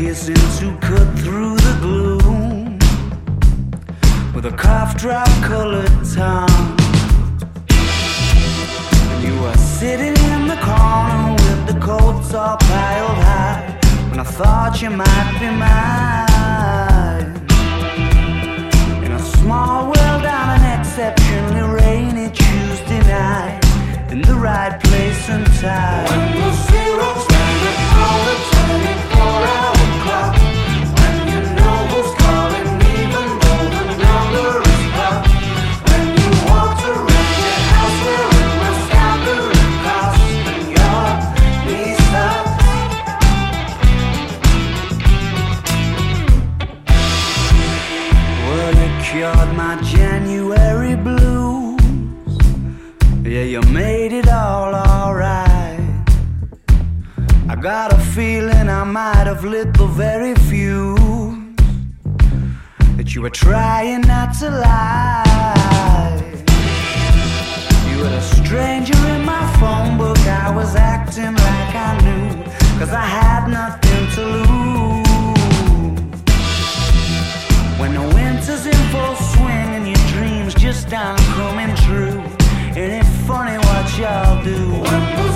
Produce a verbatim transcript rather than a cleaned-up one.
kissing to cut through the gloom with a cough drop colored tongue. And you were sitting in the corner with the coats all piled high when I thought you might be mine. In a small world on an exceptionally rainy Tuesday night, in the right place and time. When the zero's standing on the twenty-four hour clock, when you know who's calling even though the number is blocked, when you walk around your house wearing a staggering cost and your knees up. Well, you cured my January blues. Yeah, you made it all alright. I got a feeling I might have lit the very fuse that you were trying not to lie. You were a stranger in my phone book. I was acting like I knew, cause I had nothing to lose. When the winter's in full swing and your dreams just aren't coming true, ain't it funny what y'all do?